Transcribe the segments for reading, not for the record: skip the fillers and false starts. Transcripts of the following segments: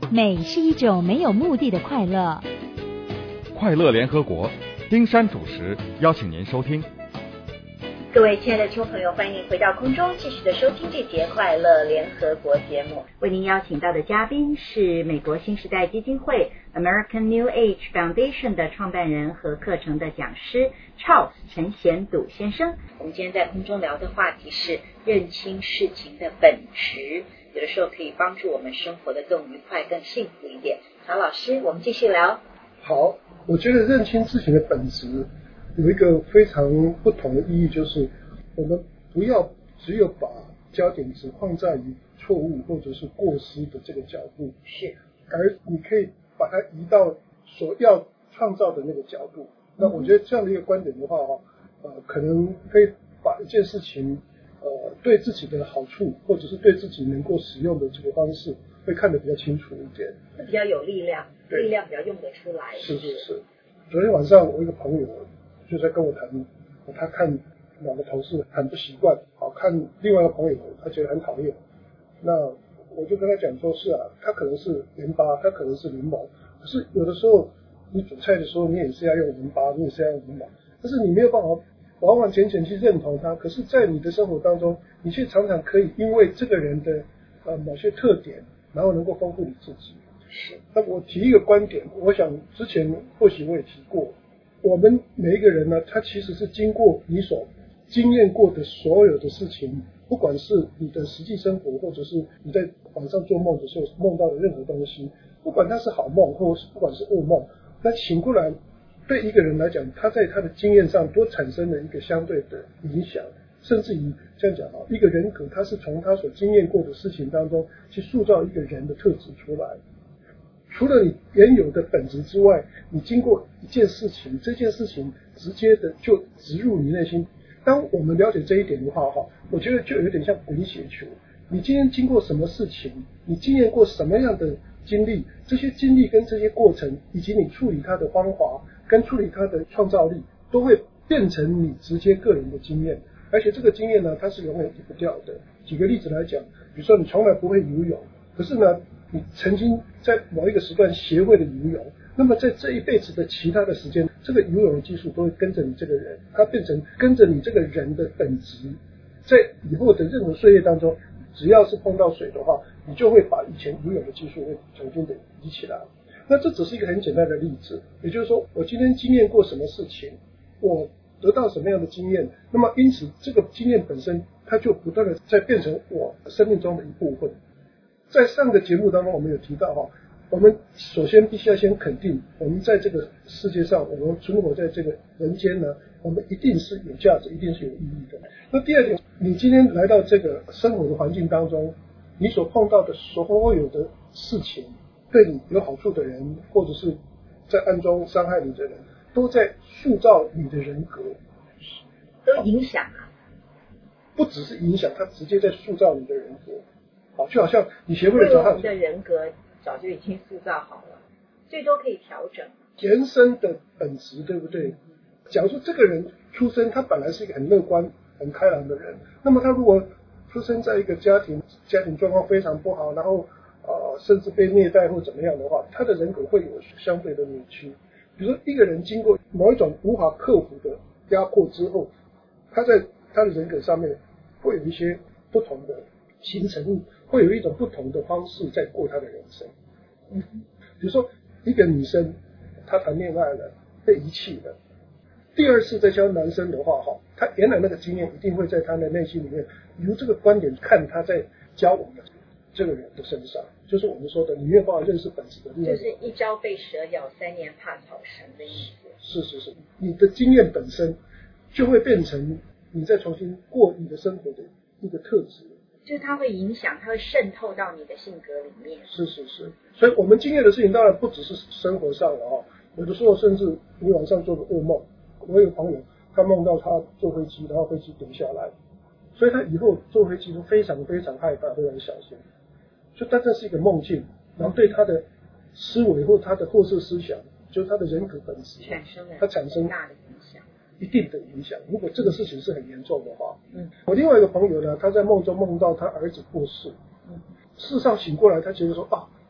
美是一种没有目的的快乐。 快乐联合国，丁山主持，邀请您收听。 各位亲爱的听众朋友，欢迎回到空中继续的收听这节快乐联合国节目。为您邀请到的嘉宾是美国新时代基金会 American New Age Foundation 的创办人和课程的讲师 Charles 陈显笃先生。我们今天在空中聊的话题是认清事情的本质，有的时候可以帮助我们生活的更愉快更幸福一点。曹老师，我们继续聊。 好，我觉得认清事情的本质有一个非常不同的意义，就是我们不要只有把焦点只放在于错误或者是过失的这个角度， 是， 而你可以把它移到所要创造的那个角度。那我觉得这样的一个观点的话，可能可以把一件事情对自己的好处或者是对自己能够使用的这个方式会看得比较清楚一点， 比较有力量，力量比较用得出来。 是。昨天晚上我一个朋友就在跟我谈，他看两个同事很不习惯，看另外一个朋友他觉得很讨厌。那我就跟他讲说，是啊，他可能是盐巴，他可能是柠檬，可是有的时候你煮菜的时候你也是要用盐巴，你也是要用柠檬，但是你没有办法完完全全去认同他，可是在你的生活当中你却常常可以因为这个人的某些特点，然后能够丰富你自己。 是。 那我提一个观点，我想之前或许我也提过，我们每一个人呢，他其实是经过你所经验过的所有的事情，不管是你的实际生活，或者是你在晚上做梦的时候梦到的任何东西，不管它是好梦，或者是不管是噩梦，那醒过来对一个人来讲，他在他的经验上都产生了一个相对的影响，甚至于这样讲一个人格他是从他所经验过的事情当中去塑造一个人的特质出来。除了你原有的本质之外，你经过一件事情，这件事情直接的就植入你内心。当我们了解这一点的话，我觉得就有点像滚雪球。你今天经过什么事情，你经验过什么样的经历，这些经历跟这些过程，以及你处理它的方法跟处理它的创造力，都会变成你直接个人的经验。而且这个经验呢，它是永远抵不掉的。举个例子来讲，比如说你从来不会游泳，可是呢你曾经在某一个时段学会了游泳，那么在这一辈子的其他的时间，这个游泳的技术都会跟着你这个人，它变成跟着你这个人的本质。在以后的任何岁月当中，只要是碰到水的话，你就会把以前游泳的技术会重新的移起来。那这只是一个很简单的例子，也就是说我今天经验过什么事情，我得到什么样的经验，那么因此这个经验本身它就不断的在变成我生命中的一部分。在上个节目当中我们有提到我们首先必须要先肯定我们在这个世界上，我们存活在这个人间呢，我们一定是有价值，一定是有意义的。那第二点，你今天来到这个生活的环境当中，你所碰到的所有的事情，对你有好处的人，或者是在暗中伤害你的人，都在塑造你的人格， 都影响啊， 不只是影响，它直接在塑造你的人格。就好像你学会了我们的人格早就已经塑造好了，最多可以调整原生的本质，对不对？假如说这个人出生他本来是一个很乐观很开朗的人，那么他如果出生在一个家庭状况非常不好，然后甚至被虐待或怎么样的话，他的人格会有相对的扭曲。比如说一个人经过某一种无法克服的压迫之后，他在他的人格上面会有一些不同的形成物，会有一种不同的方式在过他的人生。比如说一个女生她谈恋爱了，被遗弃了，第二次再交男生的话，她原来那个经验一定会在她的内心里面，由这个观点看她在交往的这个人的身上，就是我们说的你没有办法认识本质的力量， 就是一朝被蛇咬，3年怕草绳的意思。 是，你的经验本身就会变成你再重新过你的生活的一个特质， 就是它会影响，它会渗透到你的性格里面。 是，所以我们经验的事情当然不只是生活上了有的时候甚至你晚上做个噩梦。我有朋友他梦到他坐飞机，然后飞机停下来，所以他以后坐飞机都非常非常害怕，非常小心。所以他这是一个梦境，然后对他的思维或他的后设思想，就是他的人格本质它产生大的影响， 一定的影响。如果这个事情是很严重的话，我另外一个朋友呢，他在梦中梦到他儿子过世，事实上醒过来他觉得说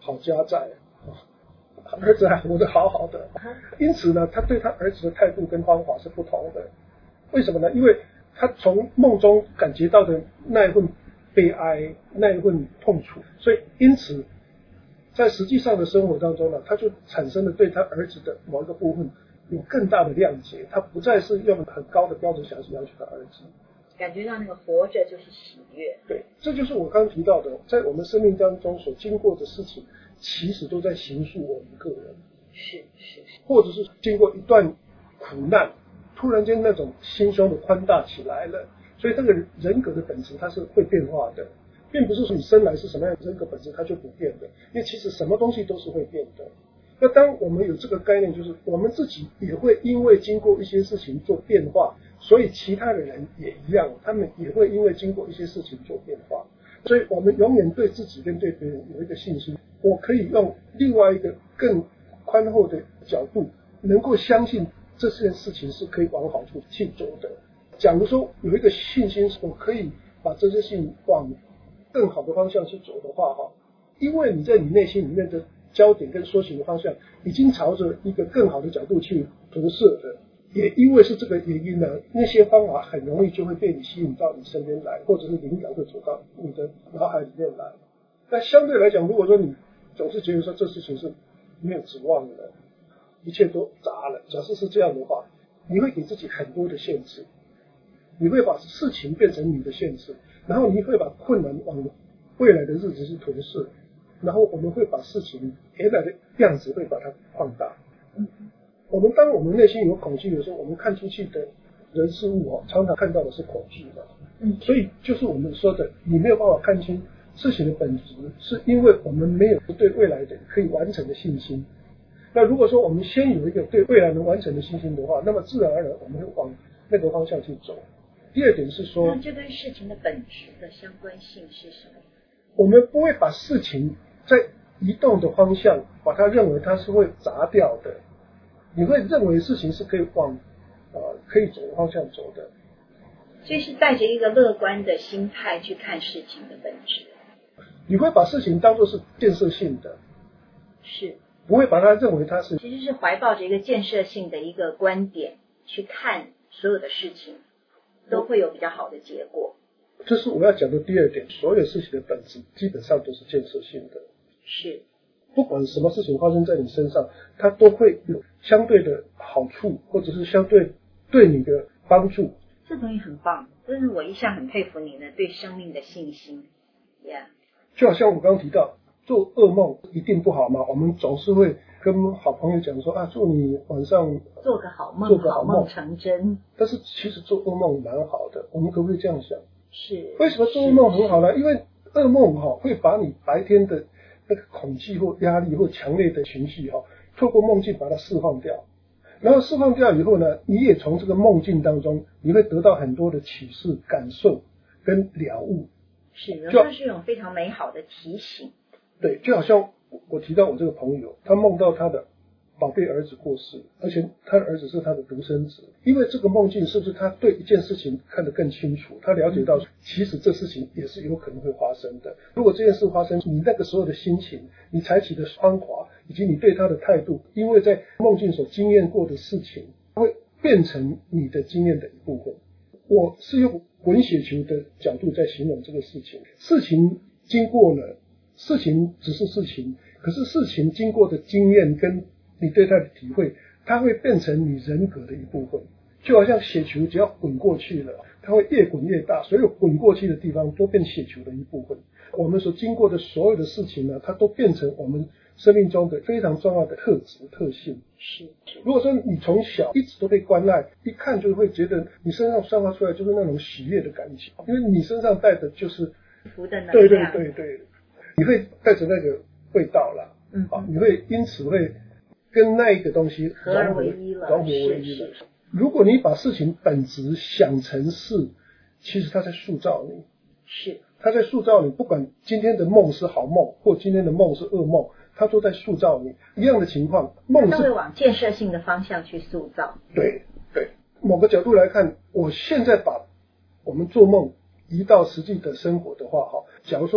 好家在儿子还活得好好的，因此呢，他对他儿子的态度跟方法是不同的。为什么呢？因为他从梦中感觉到的那一份悲哀，那一份痛楚，所以因此在实际上的生活当中呢，他就产生了对他儿子的某一个部分有更大的谅解，他不再是用很高的标准想去要求他儿子， 感觉到那个活着就是喜悦。 对，这就是我刚提到的，在我们生命当中所经过的事情，其实都在形塑我们个人。 是， 或者是经过一段苦难，突然间那种心胸的宽大起来了，所以这个人格的本质它是会变化的，并不是说你生来是什么样的人格本质它就不变的，因为其实什么东西都是会变的。那当我们有这个概念，就是我们自己也会因为经过一些事情做变化，所以其他的人也一样，他们也会因为经过一些事情做变化，所以我们永远对自己跟对别人有一个信心，我可以用另外一个更宽厚的角度能够相信这件事情是可以往好处去走的。假如说有一个信心我可以把这些事情往更好的方向去走的话，因为你在你内心里面的焦点跟说行的方向已经朝着一个更好的角度去投射的，也因为是这个原因呢，那些方法很容易就会被你吸引到你身边来，或者是灵感会走到你的脑海里面来。但相对来讲，如果说你总是觉得说这事情是没有指望的，一切都砸了，假设是这样的话，你会给自己很多的限制，你会把事情变成你的限制，然后你会把困难往未来的日子去吞噬，然后我们会把事情原来的样子会把它放大。当我们内心有恐惧的时候，我们看出去的人事物常常看到的是恐惧的。所以就是我们说的，你没有办法看清事情的本质，是因为我们没有对未来的可以完成的信心。那如果说我们先有一个对未来能完成的信心的话，那么自然而然我们会往那个方向去走。第二点是说， 那这跟事情的本质的相关性是什么？ 我们不会把事情在移动的方向把它认为它是会砸掉的，你会认为事情是可以往可以走的方向走的。 所以是带着一个乐观的心态去看事情的本质。 你会把事情当作是建设性的， 是不会把它认为它是， 其实是怀抱着一个建设性的一个观点去看所有的事情，都会有比较好的结果。 这是我要讲的第二点，所有事情的本质基本上都是建设性的。 是， 不管什么事情发生在你身上，它都会有相对的好处，或者是相对对你的帮助。 这东西很棒，这是我一向很佩服你的对生命的信心。 就好像我刚刚提到，做噩梦一定不好吗？我们总是会跟好朋友讲说祝你晚上做个好梦，好梦成真。 但是其实做噩梦蛮好的，我们可不可以这样想？ 是。 为什么做噩梦很好呢？因为噩梦会把你白天的那个恐惧或压力或强烈的情绪透过梦境把它释放掉，然后释放掉以后呢，你也从这个梦境当中你会得到很多的启示、感受跟了悟。 是，有时候是一种非常美好的提醒。 对，就好像我提到我这个朋友，他梦到他的宝贝儿子过世，而且他的儿子是他的独生子。因为这个梦境，是不是他对一件事情看得更清楚？他了解到，其实这事情也是有可能会发生的。如果这件事发生，你那个时候的心情，你采取的方法，以及你对他的态度，因为在梦境所经验过的事情，会变成你的经验的一部分。我是用滚雪球的角度在形容这个事情。事情经过了，事情只是事情，可是事情经过的经验跟你对它的体会，它会变成你人格的一部分。就好像雪球只要滚过去了，它会越滚越大，所有滚过去的地方都变雪球的一部分。我们所经过的所有的事情呢，它都变成我们生命中的非常重要的特质特性。 是。 如果说你从小一直都被关爱，一看就会觉得你身上散发出来就是那种喜悦的感情，因为你身上带的就是福的能量。对，你会带着那个味道啦。你会因此会跟那一个东西合而为一了。是。 如果你把事情本质想成是，其实它在塑造你。 是。 它在塑造你，不管今天的梦是好梦，或今天的梦是噩梦，它都在塑造你。一样的情况，梦是会往建设性的方向去塑造。 对，某个角度来看，我现在把我们做梦移到实际的生活的话，假如说你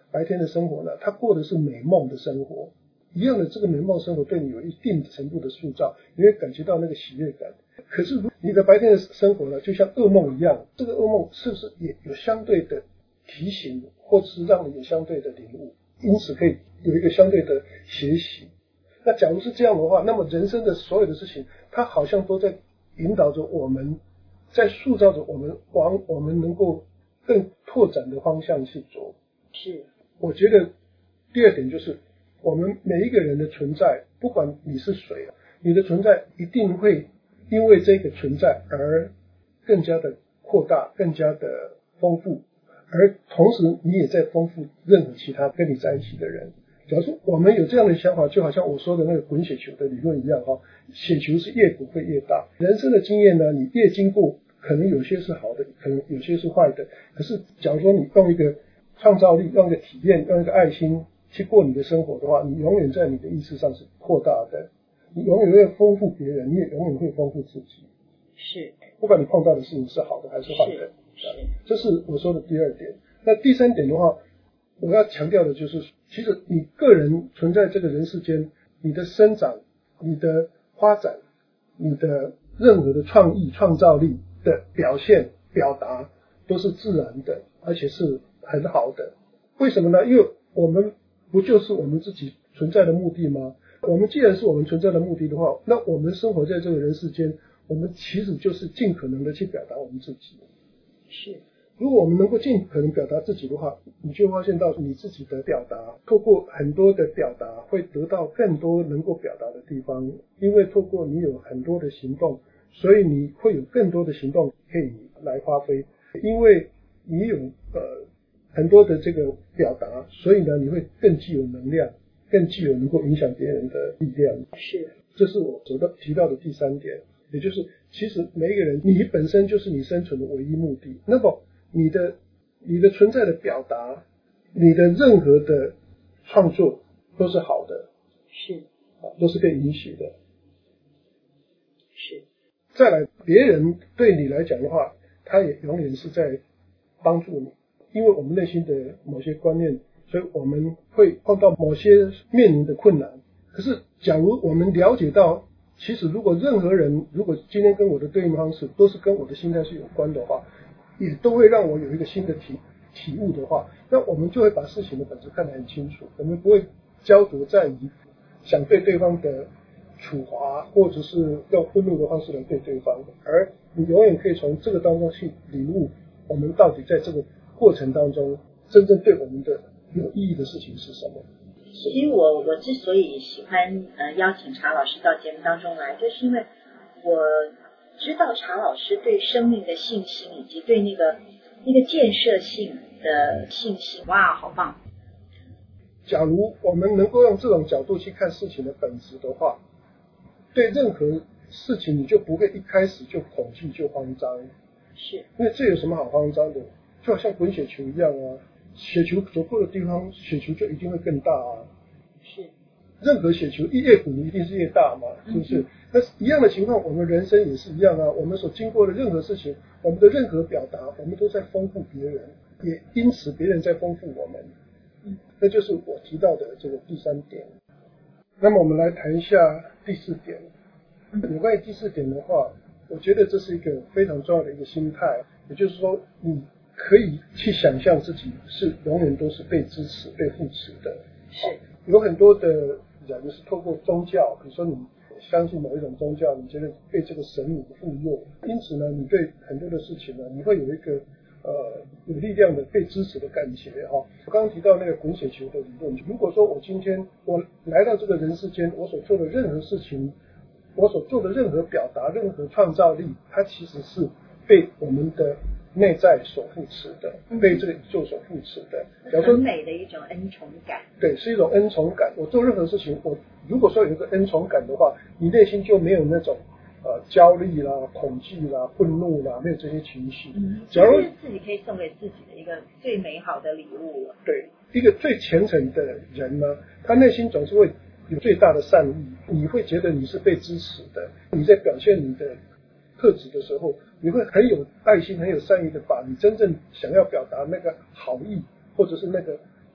白天的生活呢，他过的是美梦的生活，一样的这个美梦生活对你有一定程度的塑造，你会感觉到那个喜悦感。可是如你的白天的生活呢，就像噩梦一样，这个噩梦是不是也有相对的提醒，或者是让你有相对的领悟，因此可以有一个相对的学习。那假如是这样的话，那么人生的所有的事情，它好像都在引导着我们，在塑造着我们往我们能够更拓展的方向去走。 是， 我觉得第二点就是我们每一个人的存在，不管你是谁，你的存在一定会因为这个存在而更加的扩大，更加的丰富，而同时你也在丰富任何其他跟你在一起的人。假如说我们有这样的想法，就好像我说的那个滚雪球的理论一样，雪球是越滚会越大。人生的经验呢，你越经过，可能有些是好的，可能有些是坏的，可是假如说你用一个创造力，用一个体验，用一个爱心去过你的生活的话，你永远在你的意识上是扩大的，你永远会丰富别人，你也永远会丰富自己。 是， 不管你碰到的事情是好的还是坏的，这是我说的第二点。那第三点的话，我要强调的就是，其实你个人存在这个人世间，你的生长、你的发展、你的任何的创意、创造力的表现、表达，都是自然的，而且是很好的。为什么呢？因为我们不就是我们自己存在的目的吗？我们既然是我们存在的目的的话，那我们生活在这个人世间，我们其实就是尽可能的去表达我们自己。 是。 如果我们能够尽可能表达自己的话，你就会发现到你自己的表达，透过很多的表达会得到更多能够表达的地方，因为透过你有很多的行动，所以你会有更多的行动可以来发挥，因为你有很多的这个表达，所以呢你会更具有能量，更具有能够影响别人的力量。 是， 这是我提到的第三点，也就是其实每一个人，你本身就是你生存的唯一目的。那么你的存在的表达，你的任何的创作都是好的， 是， 都是被允许的。 是。 再来，别人对你来讲的话，他也永远是在帮助你，因为我们内心的某些观念，所以我们会碰到某些面临的困难。可是假如我们了解到，其实如果任何人如果今天跟我的对应方式都是跟我的心态是有关的话，也都会让我有一个新的体悟的话，那我们就会把事情的本质看得很清楚，我们不会焦灼在于想对对方的处罚，或者是用愤怒的方式来对对方，而你永远可以从这个当中去领悟我们到底在这个过程当中真正对我们的有意义的事情是什么。 其实我之所以喜欢邀请查老师到节目当中来，就是因为我知道查老师对生命的信心，以及对那个建设性的信心。哇，好棒！ 假如我们能够用这种角度去看事情的本质的话，对任何事情你就不会一开始就恐惧就慌张。 是， 因为这有什么好慌张的？就好像滚雪球一样啊，雪球走过的地方，雪球就一定会更大啊。 是， 任何雪球越滚一定是越大嘛，是不是？那一样的情况，我们人生也是一样啊。我们所经过的任何事情，我们的任何表达，我们都在丰富别人，也因此别人在丰富我们。那就是我提到的这个第三点。那么我们来谈一下第四点。有关于第四点的话，我觉得这是一个非常重要的一个心态，也就是说，你可以去想象自己是永远都是被支持、被扶持的。 是， 有很多的人是透过宗教，比如说你相信某一种宗教，你觉得被这个神明护佑，因此呢，你对很多的事情呢，你会有一个有力量的被支持的感觉哈。我刚刚提到那个滚雪球的理论，如果说我今天我来到这个人世间，我所做的任何事情，我所做的任何表达、任何创造力，它其实是被我们的内在所扶持的，被这个宇宙所扶持的。 很美的一种恩宠感。 对，是一种恩宠感。我做任何事情，我如果说有一个恩宠感的话，你内心就没有那种焦虑啦、恐惧啦、愤怒啦，没有这些情绪。 假如自己可以送给自己的一个最美好的礼物了。 对，一个最虔诚的人呢，他内心总是会有最大的善意，你会觉得你是被支持的。你在表现你的特质的时候，你会很有爱心、很有善意的把你真正想要表达那个好意，或者是那个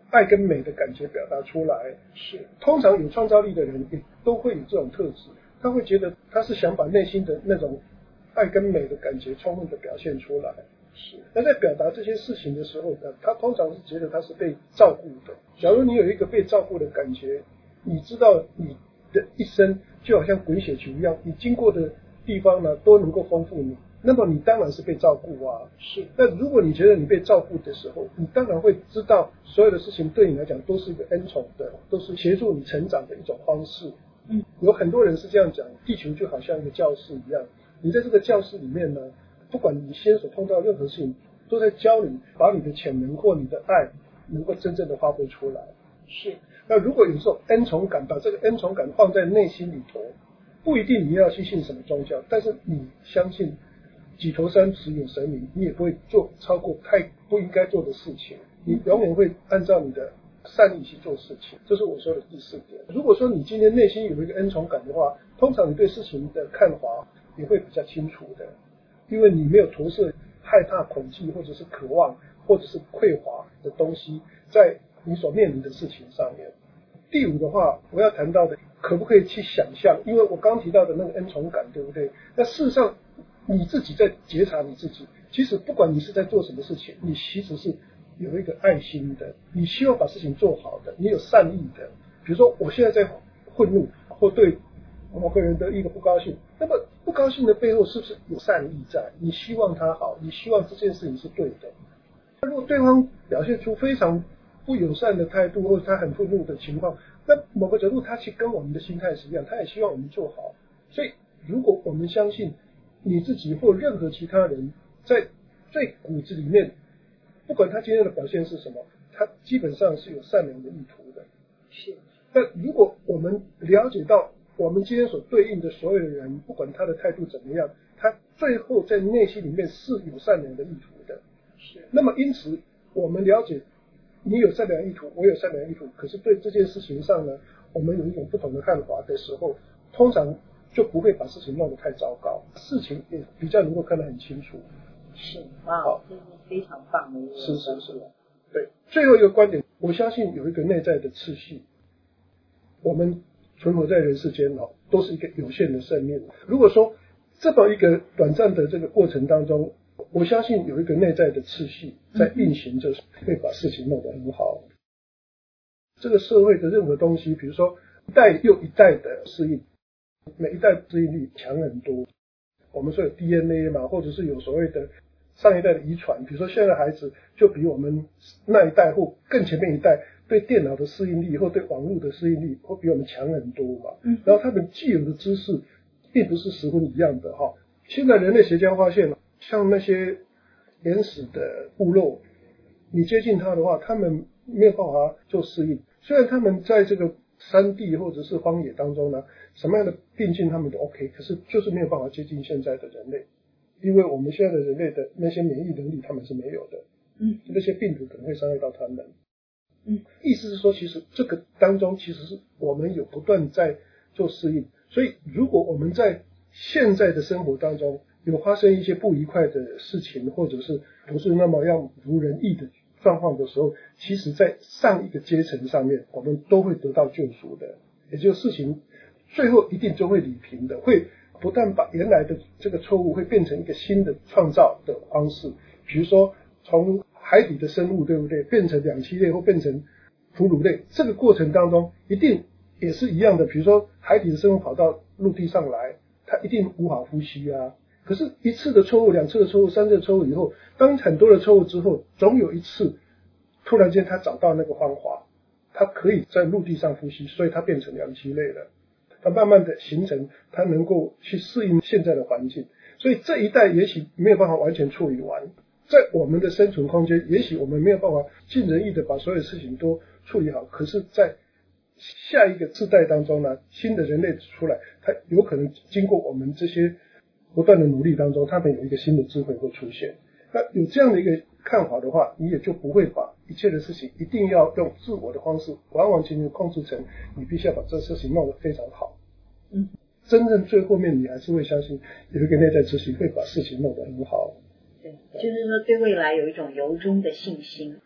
爱跟美的感觉表达出来。是，通常有创造力的人也都会有这种特质，他会觉得他是想把内心的那种爱跟美的感觉充分的表现出来。是，那在表达这些事情的时候呢，他通常是觉得他是被照顾的。假如你有一个被照顾的感觉，你知道你的一生就好像滚雪球一样，你经过的地方呢都能够丰富你，那么你当然是被照顾啊。是，那如果你觉得你被照顾的时候，你当然会知道所有的事情对你来讲都是一个恩宠的，都是协助你成长的一种方式。有很多人是这样讲，地球就好像一个教室一样，你在这个教室里面呢，不管你先所碰到任何事情，都在教你把你的潜能或你的爱能够真正的发挥出来。是，那如果有这种恩宠感，把这个恩宠感放在内心里头，不一定你要去信什么宗教，但是你相信几头山只有神明，你也不会做超过太不应该做的事情，你永远会按照你的善意去做事情。这是我说的第4点。如果说你今天内心有一个恩宠感的话，通常你对事情的看法也会比较清楚的，因为你没有投射害怕、恐惧或者是渴望或者是匮乏的东西在你所面临的事情上面。第5的话，我要谈到的可不可以去想象，因为我刚提到的那个恩宠感，对不对？那事实上你自己在觉察你自己，其实不管你是在做什么事情，你其实是有一个爱心的，你希望把事情做好的，你有善意的。比如说我现在在愤怒或对某个人的一个不高兴，那么不高兴的背后是不是有善意在？你希望他好，你希望这件事情是对的。如果对方表现出非常不友善的态度，或者他很愤怒的情况，那某个角度他其实跟我们的心态是一样，他也希望我们做好。所以如果我们相信你自己或任何其他人在最骨子里面，不管他今天的表现是什么，他基本上是有善良的意图的。是。但如果我们了解到我们今天所对应的所有的人，不管他的态度怎么样，他最后在内心里面是有善良的意图的。是。那么因此我们了解你有善良意图，我有善良意图，可是对这件事情上呢，我们有一种不同的看法的时候，通常就不会把事情弄得太糟糕，事情也比较能够看得很清楚。是， 哇，这是非常棒的一个。 是，对。最后一个观点，我相信有一个内在的次序，我们存活在人世间都是一个有限的生命。如果说这么一个短暂的这个过程当中，我相信有一个内在的次序在运行着，会把事情弄得很好。这个社会的任何东西，比如说一代又一代的适应，每一代适应力强很多。我们说有 DNA 嘛，或者是有所谓的上一代的遗传，比如说现在的孩子就比我们那一代或更前面一代对电脑的适应力或对网络的适应力会比我们强很多嘛。然后他们既有的知识并不是十分一样的哈。现在人类学家发现，像那些原始的部落，你接近他的话，他们没有办法做适应。虽然他们在这个山地或者是荒野当中呢，什么样的病菌他们都 OK， 可是就是没有办法接近现在的人类，因为我们现在的人类的那些免疫能力他们是没有的。那些病毒可能会伤害到他们。意思是说，其实这个当中其实是我们有不断在做适应，所以如果我们在现在的生活当中有发生一些不愉快的事情，或者是不是那么样如人意的状况的时候，其实在上一个阶层上面我们都会得到救赎的，也就是事情最后一定就会理平的，会不但把原来的这个错误会变成一个新的创造的方式。比如说从海底的生物，对不对，变成两栖类或变成哺乳类，这个过程当中一定也是一样的。比如说海底的生物跑到陆地上来，它一定无法呼吸啊。可是一次的错误、2次的错误、3次的错误以后，当很多的错误之后，总有一次突然间它找到那个方法，它可以在陆地上呼吸，所以它变成两栖类了。它慢慢的形成，它能够去适应现在的环境。所以这一代也许没有办法完全处理完，在我们的生存空间，也许我们没有办法尽人意的把所有事情都处理好，可是在下一个世代当中呢，新的人类出来，他有可能经过我们这些不断的努力当中，他们有一个新的智慧会出现。那有这样的一个看法的话，你也就不会把一切的事情一定要用自我的方式完完全全控制成你必须要把这事情弄得非常好。真正最后面你还是会相信有一个内在秩序会把事情弄得很好。 对，就是说对未来有一种由衷的信心。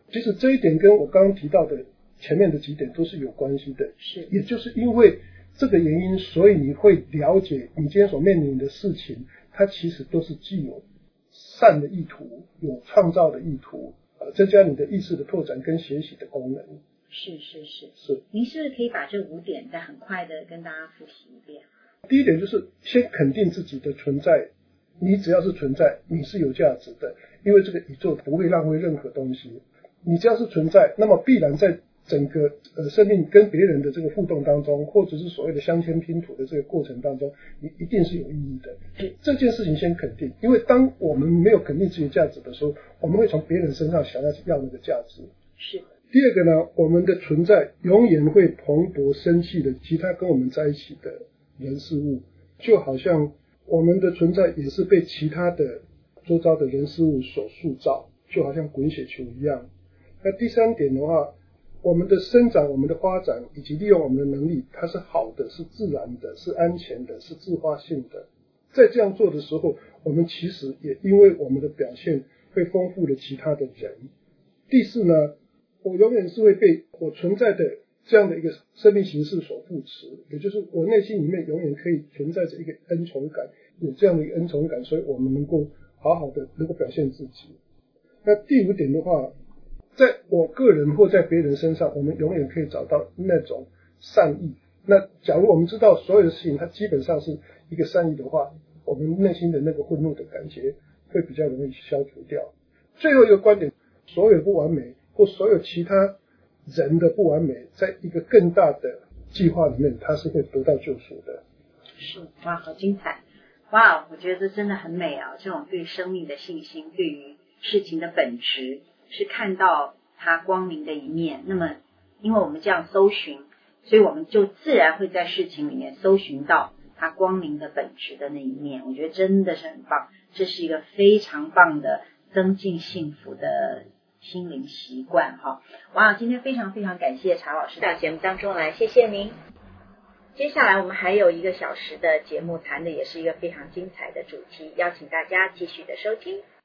其实这一点跟我刚刚提到的前面的几点都是有关系的， 是， 也就是因为这个原因，所以你会了解你今天所面临的事情，它其实都是既有善的意图，有创造的意图，增加你的意识的拓展跟学习的功能。 是是是是。 您是不是可以把这5点再很快的跟大家复习一遍？ 第一点就是先肯定自己的存在，你只要是存在，你是有价值的，因为这个宇宙不会浪费任何东西。你只要是存在，那么必然在整个生命跟别人的这个互动当中，或者是所谓的镶嵌拼图的这个过程当中，你一定是有意义的。这件事情先肯定，因为当我们没有肯定自己的价值的时候，我们会从别人身上想要那个价值。 是。 第二个呢，我们的存在永远会蓬勃生气的其他跟我们在一起的人事物，就好像我们的存在也是被其他的周遭的人事物所塑造，就好像滚雪球一样。那第三点的话，我们的生长、我们的发展以及利用我们的能力，它是好的，是自然的，是安全的，是自发性的。在这样做的时候，我们其实也因为我们的表现会丰富了其他的人。第四呢，我永远是会被我存在的这样的一个生命形式所扶持，也就是我内心里面永远可以存在着一个恩宠感，有这样的一个恩宠感，所以我们能够好好的能够表现自己。那第5点的话，在我个人或在别人身上，我们永远可以找到那种善意。那假如我们知道所有的事情它基本上是一个善意的话，我们内心的那个愤怒的感觉会比较容易消除掉。最后一个观点，所有不完美或所有其他人的不完美，在一个更大的计划里面，它是会得到救赎的。 是，哇，好精彩！哇，我觉得真的很美啊！这种对生命的信心，对于事情的本质，是看到它光明的一面。那么，因为我们这样搜寻，所以我们就自然会在事情里面搜寻到它光明的本质的那一面。我觉得真的是很棒，这是一个非常棒的增进幸福的心灵习惯哈！哇，今天非常非常感谢查老师到节目当中来，谢谢您。接下来我们还有1个小时的节目，谈的也是一个非常精彩的主题，邀请大家继续的收听。